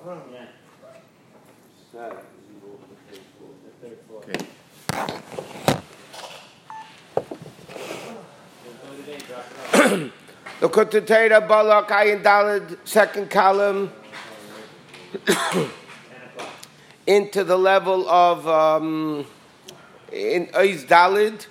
Okay. The Kotetera Balak Ayin Daled, second column, into the level of in Oiz Daled.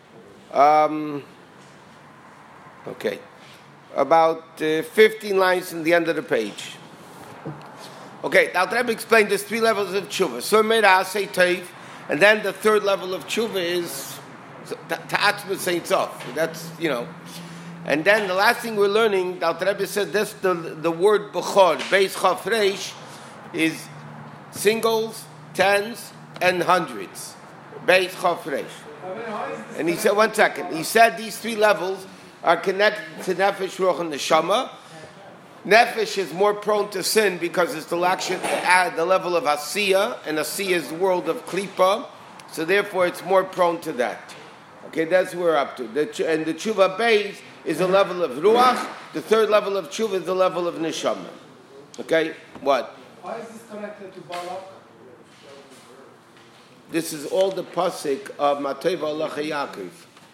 Okay, about 15 lines in the end of the page. Okay, now let me explain. There's three levels of tshuva. So Meira say Teiv, and then the third level of tshuva is Ta'atzma Saints off. That's, And then the last thing we're learning, the Alter Rebbe said this, the word Bechor, Beis Chaf Reish, is singles, tens, and hundreds. Beis Chaf Reish. And he said, one second, he said these three levels are connected to Nefesh, Ruach, and Neshama. Nefesh is more prone to sin because it's the level of Asiya, and Asiya is the world of Klippa, so therefore it's more prone to that. Okay, that's what we're up to. And the Tshuva Beis is the level of Ruach. The third level of Tshuva is the level of Neshama. Okay? What? How is this connected to Balak? This is all the pasuk of Mateva Allah Yaakov.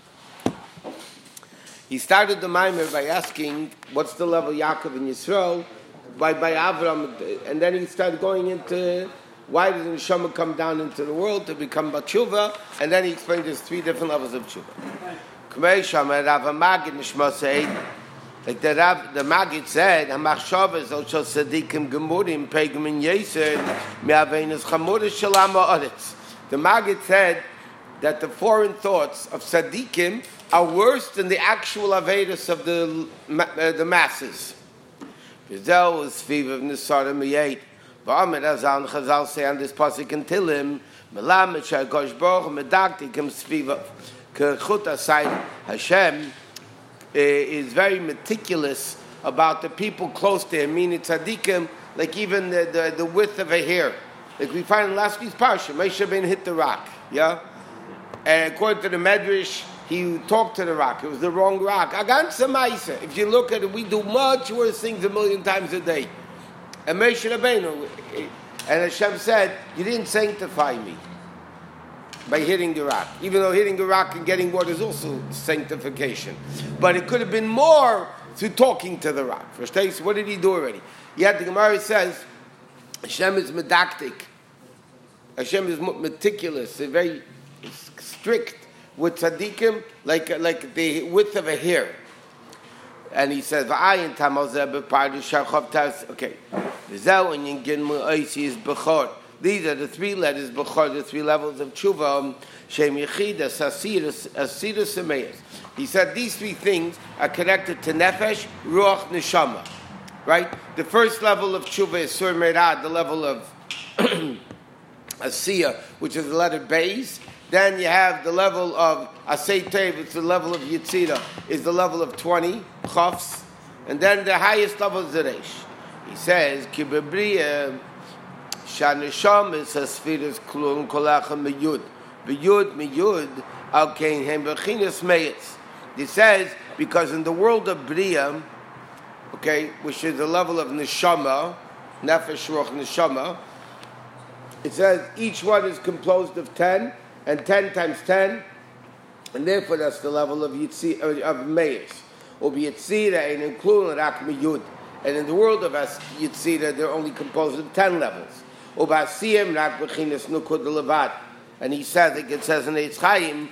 He started the Maimer by asking, what's the level of Yaakov in Yisrael? By Avram. And then he started going into, why does Neshama come down into the world to become Batshuva? And then he explained there's three different levels of Tshuva. Like the Maggid said, the Maggid said that the foreign thoughts of Tzaddikim are worse than the actual Avedis of the masses. Vizel was fever of Nisara Miyait. V'amid Azal Chazal say on this pasuk in Tilim, Melamed Shagosh Baruch Medaktikim Sviva. Kechut aside, Hashem is very meticulous about the people close to him, meaning tzaddikim, like even the width of a hair. Like we find in last week's parsha, Moshe Rabbeinu hit the rock, yeah? And according to the Medrash, he talked to the rock. It was the wrong rock. Agan Samaisa. If you look at it, we do much worse things 1,000,000 times a day. And Moshe Rabbeinu, and Hashem said, you didn't sanctify me by hitting the rock. Even though hitting the rock and getting water is also sanctification. But it could have been more through talking to the rock. Verstehst? What did he do already? Yet the Gemara says, Hashem is medaktik. Hashem is meticulous, very strict with tzaddikim, like the width of a hair. And he says, okay. These are the three letters, Bechor, the three levels of Tshuva, Shem Yechida, Asira, Semeis. He said these three things are connected to Nefesh, Ruach, Neshama. Right? The first level of Tshuva is Sur Merad, the level of Asiya, which is the letter Beis. Then you have the level of Asay Tev, it's the level of Yitzira, is the level of 20, Chafs. And then the highest level is Zeresh. He says, Kibebriya, Shanesham is a spheres klum kolachem miyud. Miyud al kein hem bechinas meyes. He says, because in the world of Bria, okay, which is the level of Neshama, Nefesh Ruach Neshama, it says each one is composed of 10, and 10 times 10, and therefore that's the level of Yitzira, of Meyes. Ubi Yitzira and including Rak Miyud. And in the world of Yitzira, they're only composed of 10 levels. And he says, like it says in Eitz Chaim,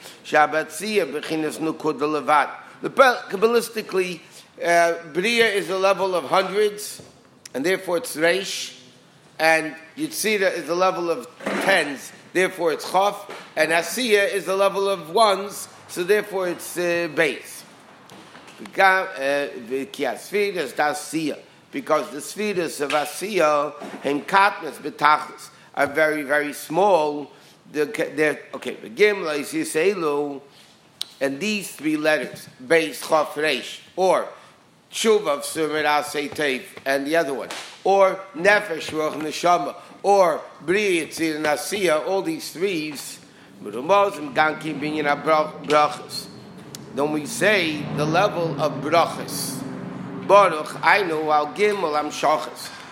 Kabbalistically, Bria is a level of hundreds, and therefore it's Reish, and Yitzira is the level of tens, therefore it's Chaf, and Asiya is the level of ones, so therefore it's Beis. Because the spheres of Asiya and Katnas Betachlis are very, very small. The Gimla is Yiselu, and these three letters, Beis Chaf Reish, or Tshuva Sumer Asay Tev, and the other one, or Nefesh Ruach Neshama, or Bri Yitzir and Asiya, all these threes, Merumozim Gankim Binyan Brachas. Then we say the level of Brachas. Baruch, I know, Al Gimel, Am Shachas.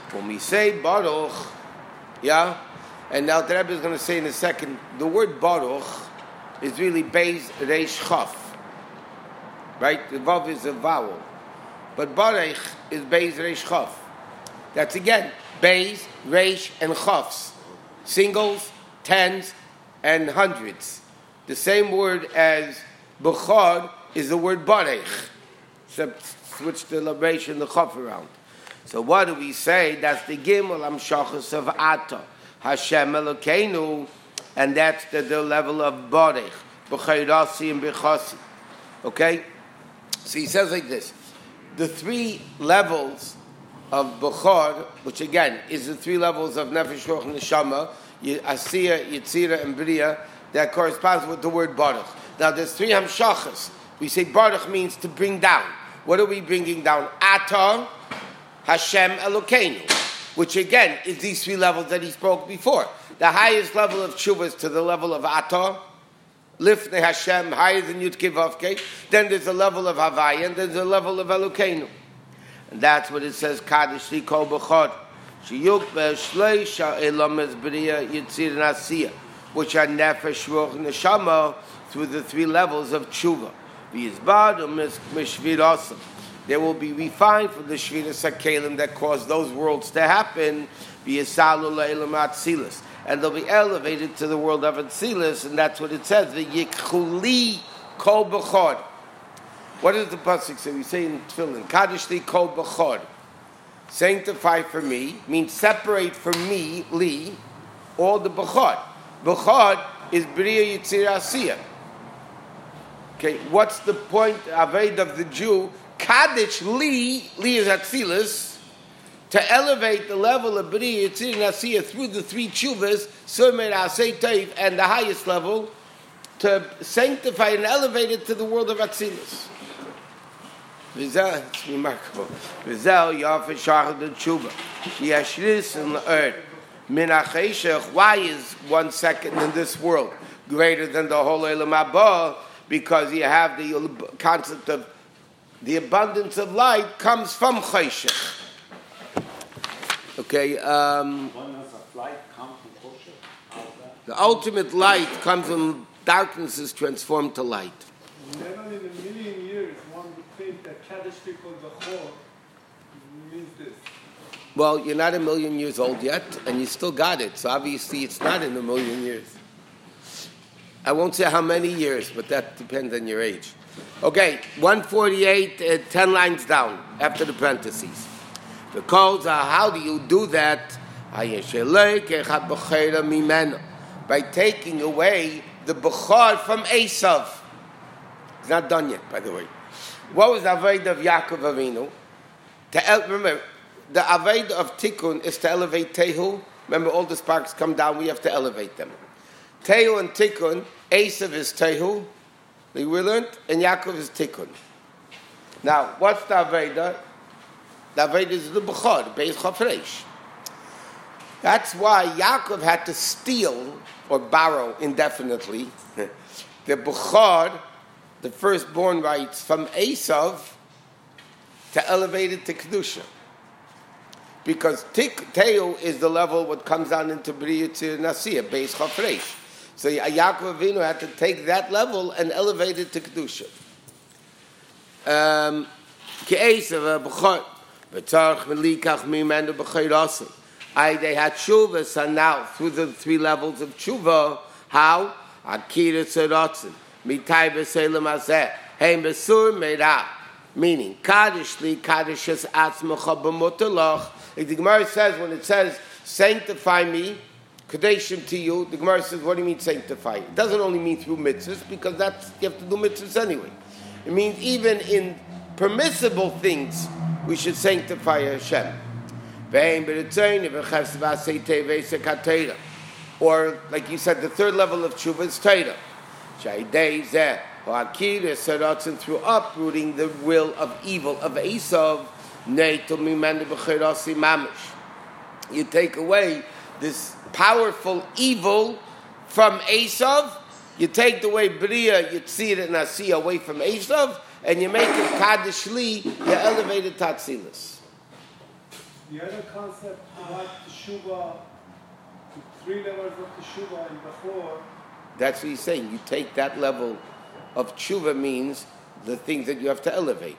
When we say Baruch, yeah, and now the Rebbe is going to say in a second, the word Baruch is really Beis Reish Chaf, right? The Vav is a vowel, but Baruch is Beis Reish Chaf. That's again Beis, Reish, and Chafs, singles, tens, and hundreds. The same word as Bechor is the word Baruch, except switch the elaboration, the Chaf around. So what do we say? That's the Gimel Amshachas of Ata, Hashem Elokeinu, and that's the level of Baruch, B'chayrasi and B'chasi. Okay? So he says like this, the three levels of Bechor, which again is the three levels of Nefesh, Ruach, and Neshama, Asiya, Yitzira, and Bria, that corresponds with the word Baruch. Now there's three Hamshachas. We say Baruch means to bring down. What are we bringing down? Ata, Hashem Elokeinu, which again is these three levels that he spoke before. The highest level of tshuva is to the level of Ata, Lifnei Hashem, higher than Yud Kei Vav Kei. Then there's a level of Havaya, and there's a level of Elokeinu. And that's what it says, Kadosh Li Kol Bechor, Sheyuk Be'eshleisha Elames Bria Yitzir Nasiya, which are Nefesh, Ruach, Neshama, through the three levels of tshuva. V'yizbad u'mishvirasa. They will be refined from the Shviras HaKelim that caused those worlds to happen. V'yisalu le'elam Atzilus. And they'll be elevated to the world of Atzilus, and that's what it says, V'yikchuli Kol Bechor. What does the pasuk say? We say in Tefillin, Kadosh Li Kol Bechor. Sanctify for me, means separate from me, Li, all the Bechor. Bechor is Bria Yitzir Asiya. Okay, what's the point, Aved of the Jew? Kaddish Li is Atzilus, to elevate the level of Bria Yitzir Asiya through the three tshuvas, Sumer Asay Teiv, and the highest level, to sanctify and elevate it to the world of Atzilus. It's remarkable. Vizel Yafeh Shachar the Tshuva. Yashris in the earth. Min HaCheshech. Why is 1 second in this world greater than the whole Olam Haba? Because you have the concept of the abundance of light comes from Cheshech. Okay. When does a light come from Cheshech? The ultimate light comes when darkness is transformed to light. Never in a million years one would think that Kaddish Li Kol Bechor means this. Well, you're not a million years old yet, and you still got it. So obviously it's not in a million years. I won't say how many years, but that depends on your age. Okay, 148, 10 lines down, after the parentheses. The calls are, how do you do that? By taking away the Bechor from Esav. It's not done yet, by the way. What was the Aved of Yaakov Avinu? Remember, the Aved of Tikkun is to elevate Tehu. Remember, all the sparks come down, we have to elevate them. Tehu and Tikkun, Esav is Tehu, we learned, and Yaakov is Tikkun. Now, what's the Aveda? The Aveda is the Bechor, Beis Chafresh. That's why Yaakov had to steal or borrow indefinitely the Bechor, the firstborn rights from Esav, to elevate it to Kedusha. Because Tehu is the level what comes down into Bria Yitzir Nasiya, Beis Chafresh. So Yaakov Avinu had to take that level and elevate it to Kedusha. Ke'esav Bechor, V'tzarech Melikach Mimenu B'chayrasi. They had tshuva, so now through the three levels of tshuva, how? Akira Tzaratzin, Mitai B'Selim Azeh, Hey Mesur Meirah, meaning, Kaddish Li, Kaddish Es Atzmecha B'Mutalach. Like the Gemara says, when it says, sanctify me, Kadeshim to you, the Gemara says, what do you mean sanctify? It doesn't only mean through mitzvahs, because you have to do mitzvahs anyway. It means even in permissible things, we should sanctify Hashem. Or, like you said, the third level of tshuva is Torah. Through uprooting the will of evil of Esav, you take away this powerful evil from Esav, you take away Bria, Yitzir, and Asiya away from Esav, and you make it Kaddish Li, you elevate it Tatzilus. The other concept, like teshuva, the 3 levels of teshuva in the 4. That's what he's saying. You take that level of tshuva means the things that you have to elevate.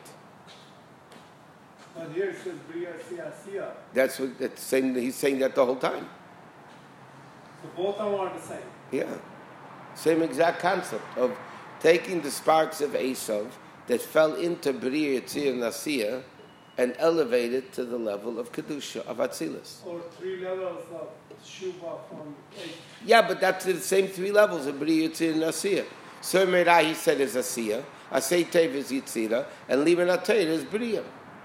But here it says Bria Siya. That's what it's saying. He's saying that the whole time. So both of them are the same. Yeah. Same exact concept of taking the sparks of Esav that fell into Bria Tzir Nasiya and elevate it to the level of Kedusha, of Atzilus. Or 3 levels of teshuva from 8. Yeah, but that's the same 3 levels of Bria Tzir Nasiya. Sir Meirah, he said, is Asiya. Asay Tev is Yitzira. And Liban Atayr is Bria.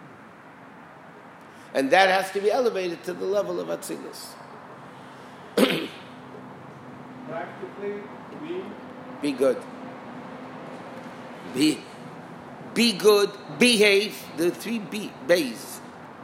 And that has to be elevated to the level of Atzilus. Practically, Be good. Be good, behave. The 3 B's.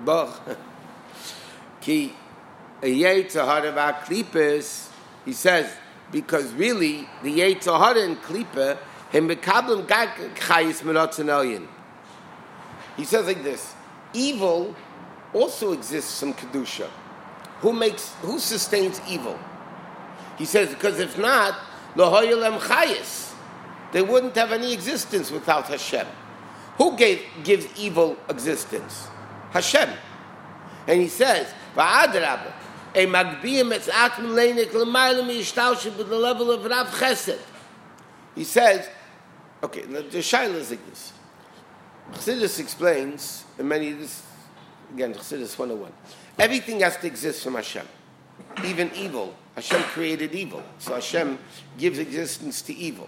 Ki Yetzer Hara Klippas, he says, because really, the Yetzer Hara and Klippa, him mekablim chayis meratzon elyon. He says like this: evil also exists from kedusha. Who sustains evil? He says because if not, lo hoyelem chayis, they wouldn't have any existence without Hashem. Who gives evil existence? Hashem. And he says, va'adrabah, a magbiyim etzat mileinik l'mayla miyishtalshim with the level of Rav Chesed. He says, okay, the shaila is like this. Chassidus explains, and many of this, again, Chassidus 101, everything has to exist from Hashem. Even evil. Hashem created evil. So Hashem gives existence to evil.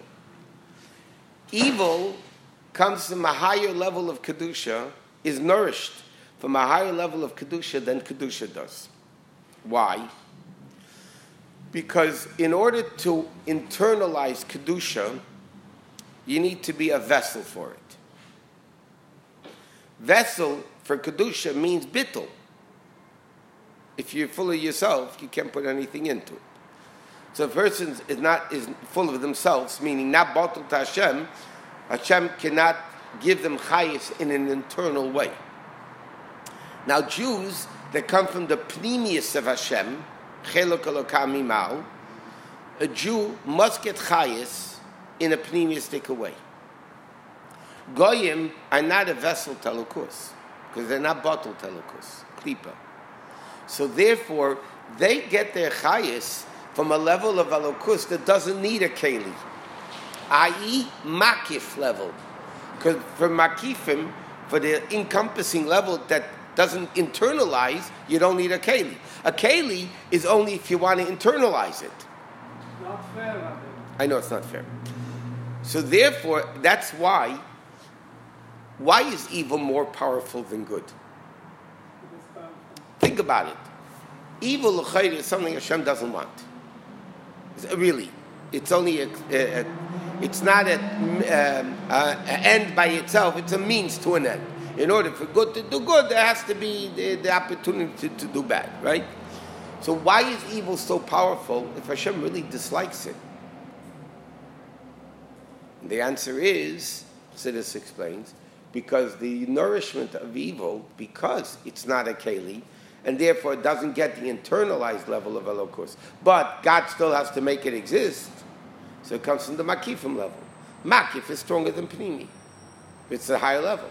Evil comes from a higher level of Kedusha, is nourished from a higher level of Kedusha than Kedusha does. Why? Because in order to internalize Kedusha, you need to be a vessel for it. Vessel for Kedusha means bittul. If you're full of yourself, you can't put anything into it. So if a person is full of themselves, meaning not batul to Hashem, Hashem cannot give them chayis in an internal way. Now Jews that come from the pnimius of Hashem, chelok elokam imal, a Jew must get chayis in a pnimiistic way. Goyim are not a vessel to Elokus, because they're not batul to Elokus, klipa. So therefore, they get their chayis from a level of Elokus that doesn't need a keli, i.e. makif level. Because for makifim, for the encompassing level that doesn't internalize, you don't need a keli. A keli is only if you want to internalize it. Not fair, Rabbi. I know it's not fair. So therefore, that's why is evil more powerful than good? Think about it. Evil is something Hashem doesn't want. Really, it's only it's not an end by itself. It's a means to an end. In order for good to do good, there has to be the opportunity to do bad, right? So why is evil so powerful if Hashem really dislikes it? And the answer is, Chassidus explains, because the nourishment of evil, because it's not a keli, and therefore it doesn't get the internalized level of Elokus. But God still has to make it exist, so it comes from the Makifim level. Makif is stronger than Pnimi. It's a higher level.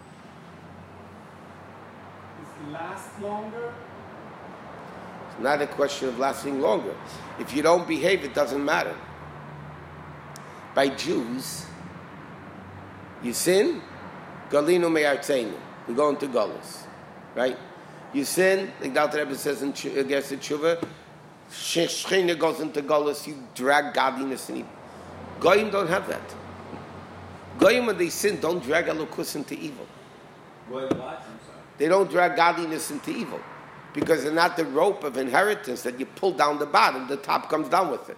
Does it last longer? It's not a question of lasting longer. If you don't behave, it doesn't matter. By Jews, you sin, Galinu me'artzeinu. We go into Galus, right? You sin, like the Alter Rebbe says in Gersa Tshuva, Shechina goes into Galus, you drag godliness in evil. Goyim don't have that. Goyim, when they sin, don't drag Elokus into evil. They don't drag godliness into evil. Because they're not the rope of inheritance that you pull down the bottom, the top comes down with it.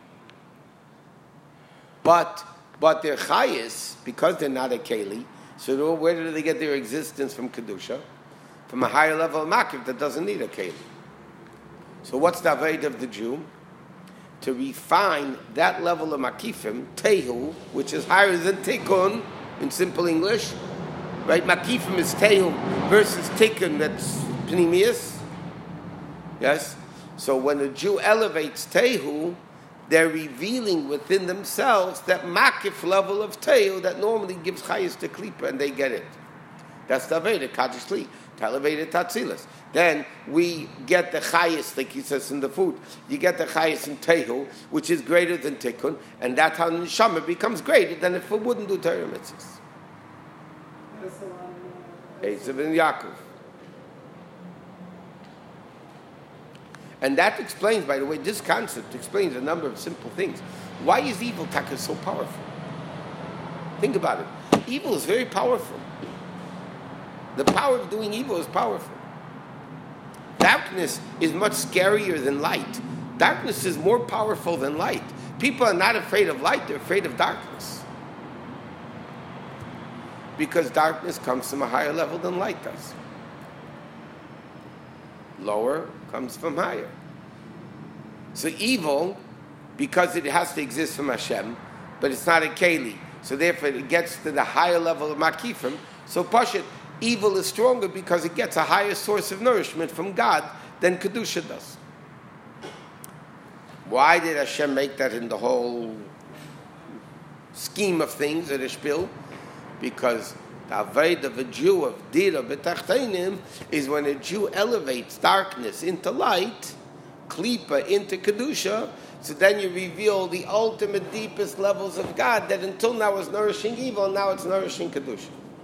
But their chayis, because they're not a keli, so where do they get their existence from Kedusha? From a higher level of makif that doesn't need a keli. So what's the avodah of the Jew? To refine that level of makifim, tehu, which is higher than tikkun, in simple English, right? Makifim is tehu versus tikkun, that's Pneumius. Yes? So when a Jew elevates Tehu, they're revealing within themselves that makif level of Tehu that normally gives Chayis to Klipa, and they get it. That's the Aveda, Kaddish Li, to elevate it Tatzilas. Then we get the Chayis, like he says in the food. You get the Chayis in Tehu, which is greater than Tikkun, and that's how the Neshama becomes greater than if it wouldn't do Torah mitzvahs. Esav and Yaakov. And that explains, by the way, this concept explains a number of simple things. Why is evil taka so powerful? Think about it. Evil is very powerful. The power of doing evil is powerful. Darkness is much scarier than light. Darkness is more powerful than light. People are not afraid of light, they're afraid of darkness. Because darkness comes from a higher level than light does. Lower comes from higher. So evil, because it has to exist from Hashem, but it's not a keli, so therefore it gets to the higher level of makifim. So Pashut, evil is stronger because it gets a higher source of nourishment from God than Kedusha does. Why did Hashem make that in the whole scheme of things at a shpil? Because the avodah of a Jew of Dira B'Tachteinim is when a Jew elevates darkness into light, Klipa into Kedusha, so then you reveal the ultimate, deepest levels of God that until now was nourishing evil, now it's nourishing Kedusha.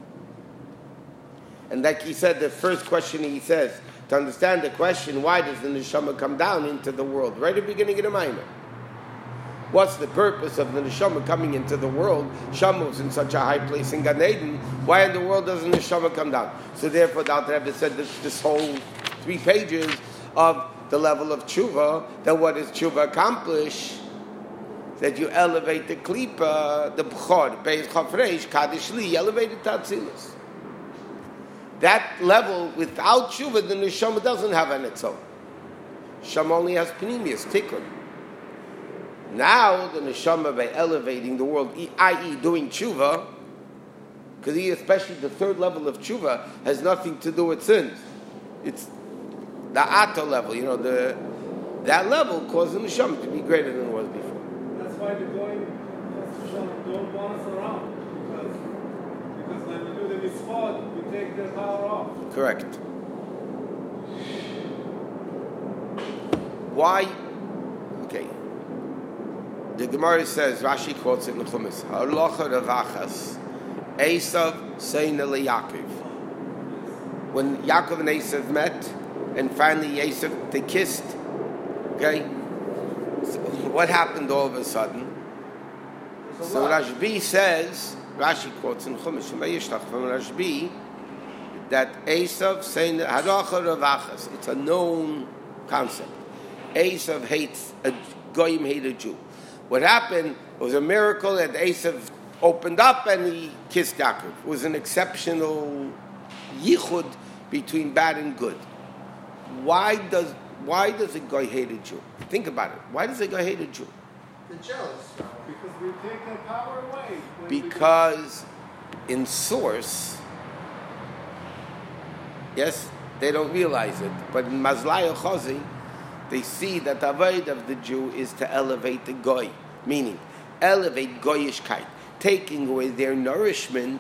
And like he said, the first question he says, to understand the question, why does the Neshama come down into the world? Right at the beginning of the Maimon. What's the purpose of the Neshama coming into the world? Shama was in such a high place in Gan Eden. Why in the world doesn't the Neshama come down? So therefore, the Alter Rebbe said this whole 3 pages of the level of tshuva, that what does tshuva accomplish? That you elevate the klipa, the b'chor, beis chafreish, kaddish li, elevated tatzilas. That level, without tshuva, the Neshama doesn't have on its own. Neshama only has pneumius, tikkun. Now the Neshama, by elevating the world, i.e. doing tshuva, because especially the 3rd level of tshuva has nothing to do with sins. It's the Ato level, that level causes the Neshama to be greater than it was before. That's why the Goyim don't want us around, because when we do the mitzvot, we take their power off. Correct. Why? Okay. The Gemara says, Rashi quotes it in the Chumash, Halacha Ravachas, Esav Seina LeYaakov. When Yaakov and Esav met, and finally Esav, they kissed, okay? So what happened all of a sudden? So Rashbi says, Rashi quotes in Chumash, from Rashbi, that Esav Seina, Halacha Ravachas, it's a known concept. Esav hates, a Goyim hate a Jew. What happened was a miracle that Esav opened up and he kissed Yaakov. It was an exceptional yichud between bad and good. Why does a guy hate a Jew? Think about it. Why does a guy hate a Jew? They're jealous. Because we take their power away. Because in source, yes, they don't realize it, but in Mazlaya Chozi, they see that the avodah of the Jew is to elevate the goy, meaning elevate goyishkeit, taking away their nourishment.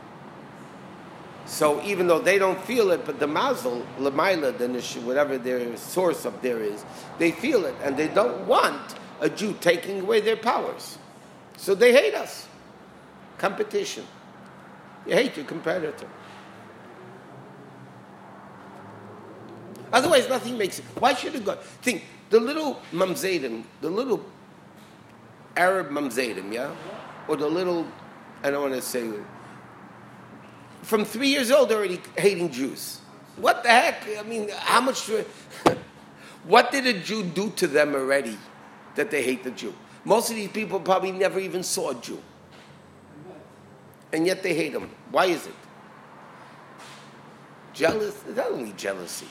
So even though they don't feel it, but the mazel, lemaila, whatever their source of there is, they feel it, and they don't want a Jew taking away their powers. So they hate us. Competition. You hate your competitor. Otherwise, nothing makes it. Why should it go? Think, the little mamzedim, the little Arab mamzedim, yeah? Or the little, I don't want to say, from 3 years old already hating Jews. What the heck? I mean, how much, what did a Jew do to them already that they hate the Jew? Most of these people probably never even saw a Jew. And yet they hate him. Why is it? Jealous? It's not only jealousy.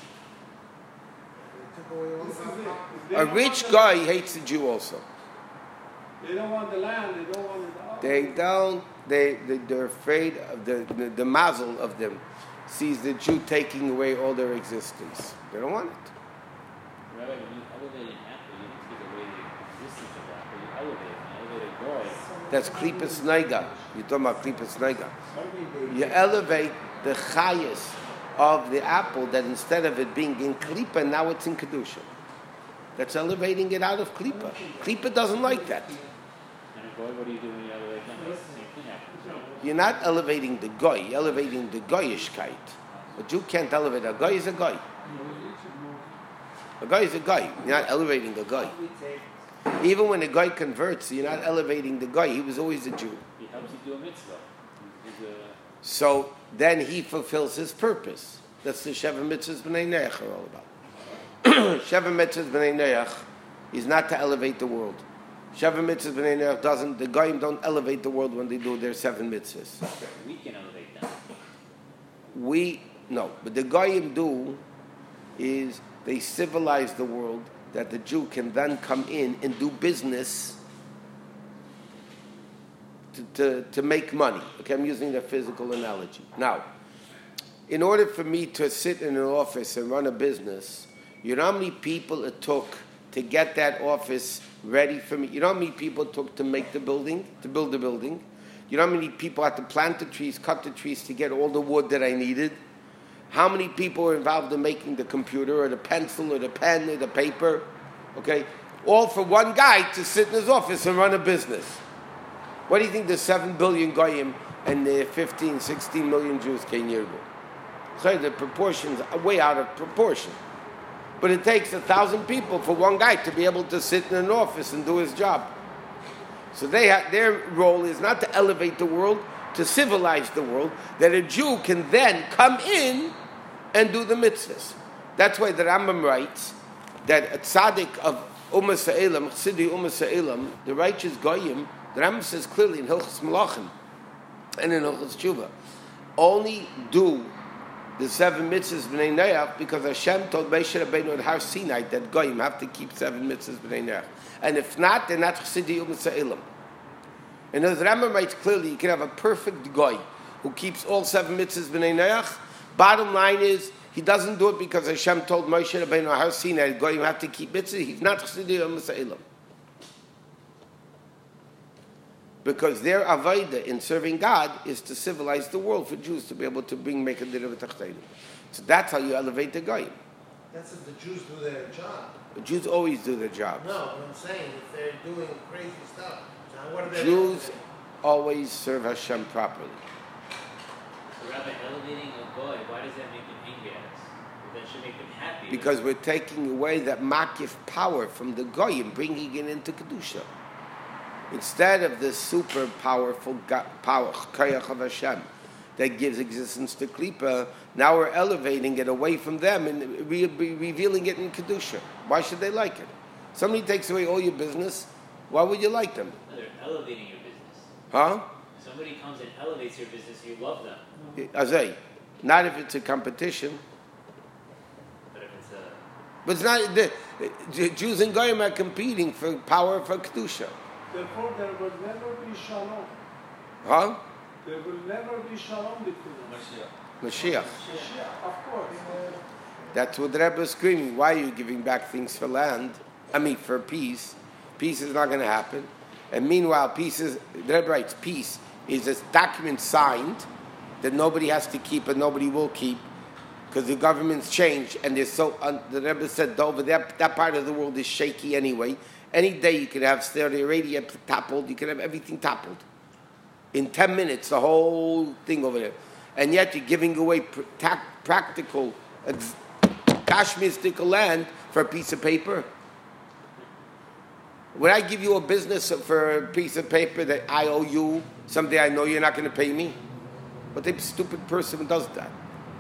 A rich guy hates a Jew also. They don't want the land. They don't want the They're afraid of the mazel of them. sees the Jew taking away all their existence. They don't want it. Rabbi, when you elevate an apple, you don't take away the existence of the apple. You elevate it. You elevate a goy. That's klipas neiga. You're talking about klipas neiga. You elevate the chayas of the apple, that instead of it being in klipa, now it's in kedusha. That's elevating it out of klipa. Klipa doesn't like that. And a goy, what do you do when you elevate them? It's the same thing happens. You're not elevating the goy, you're elevating the goyishkeit. A Jew can't elevate a goy is a goy. A goy is a goy. You're not elevating a goy. Even when a goy converts, you're not elevating the goy. He was always a Jew. He helps you do a mitzvah. So then he fulfills his purpose. That's the Sheva Mitzvahs B'nai Noach are all about. Sheva Mitzvahs B'nai Noach is not to elevate the world. Sheva Mitzvahs B'nai Noach doesn't, the Goyim don't elevate the world when they do their 7 mitzvahs. We can elevate them. No, but the Goyim do is they civilize the world that the Jew can then come in and do business to make money. Okay, I'm using a physical analogy. Now, in order for me to sit in an office and run a business, you know how many people it took to get that office ready for me? You know how many people it took to make the building, to build the building? You know how many people had to plant the trees, cut the trees to get all the wood that I needed? How many people were involved in making the computer or the pencil or the pen or the paper? Okay, all for one guy to sit in his office and run a business. What do you think the 7 billion Goyim and the 15, 16 million Jews came here to? So the proportions are way out of proportion. But it takes 1,000 people for one guy to be able to sit in an office and do his job. So their role is not to elevate the world, to civilize the world, that a Jew can then come in and do the mitzvahs. That's why the Rambam writes that a tzaddik of Ummah Sa'elam, Chsidi Ummah Sa'elam, the righteous Goyim, the Rambam says clearly in Hilchos Malachim and in Hilchos Tshuva, only do the 7 mitzvahs b'nei Noach because Hashem told Moshe Rabbeinu at Har Sinai that Goyim have to keep 7 mitzvahs b'nei Noach. And if not, they're not Chsidi Ummah Sa'elam. And as Rambam writes clearly, you can have a perfect Goy who keeps all 7 mitzvahs b'nei Noach. Bottom line is, he doesn't do it because Hashem told Moshe Rabbeinu at Har Sinai that Goyim have to keep mitzvahs. He's not Chsidi Ummah Sa'elam. Because their avodah in serving God is to civilize the world for Jews to be able to make a din of a tachtonim. So that's how you elevate the Goyim. That's if the Jews do their job. The Jews always do their jobs. No, what I'm saying, if they're doing crazy stuff, so what are they Jews doing? always serve Hashem properly. So Rabbi, elevating a goy, why does that make them angry at us? That should make them happy. Because we're taking away that makif power from the Goyim, bringing it into Kedusha. Instead of the super powerful power, Koyach of Hashem, that gives existence to Klippa, now we're elevating it away from them and revealing it in Kedusha. Why should they like it? Somebody takes away all your business, why would you like them? No, they're elevating your business. Huh? Somebody comes and elevates your business, you love them. Azay, not if it's a competition. But if it's a... But it's not, the Jews and Goyim are competing for power for Kedusha. Therefore, there will never be shalom. Huh? There will never be shalom between us. Mashiach. Mashiach, of course. That's what the Rebbe is screaming. Why are you giving back things for land? For peace. Peace is not going to happen. And meanwhile, the Rebbe writes, peace is a document signed that nobody has to keep and nobody will keep because the government's changed and they're so, the Rebbe said, over that part of the world is shaky anyway. Any day you could have Saudi Arabia toppled, you could have everything toppled. In 10 minutes, the whole thing over there. And yet you're giving away practical, Kashmiristical land for a piece of paper. Would I give you a business for a piece of paper that I owe you, someday I know you're not going to pay me? What type of stupid person does that?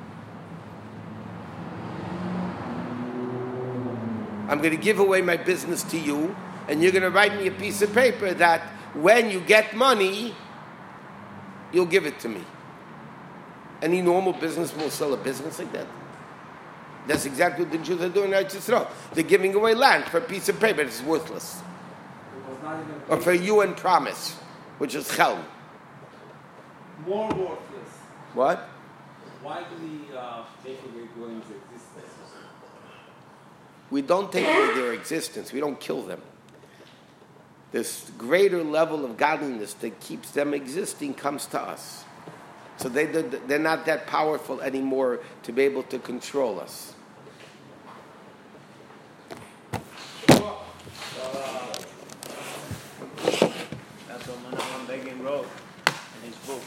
I'm going to give away my business to you, and you're going to write me a piece of paper that when you get money, you'll give it to me. Any normal business will sell a business like that. That's exactly what the Jews are doing in Eretz Yisrael. They're giving away land for a piece of paper that's worthless. Or for a UN promise, which is chel. More worthless. What? Why do we take away Goyim's existence? We don't take away their existence. We don't kill them. This greater level of godliness that keeps them existing comes to us. So they're not that powerful anymore to be able to control us. That's what Menachem Begin wrote in his book.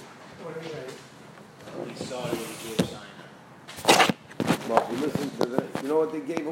He started with the Gibbs sign. Well, if you listen to you know what they gave him?